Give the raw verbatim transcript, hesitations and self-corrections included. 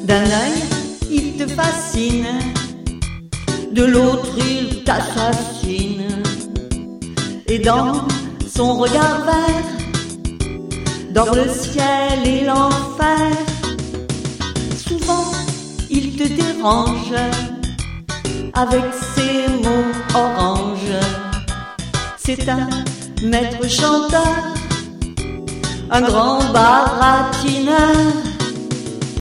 D'un œil, il te fascine, de l'autre, il t'assassine. Et dans son regard vert, dans le ciel et l'enfer, souvent, il te dérange avec ses mots orange. C'est un maître chanteur, un grand baratineur.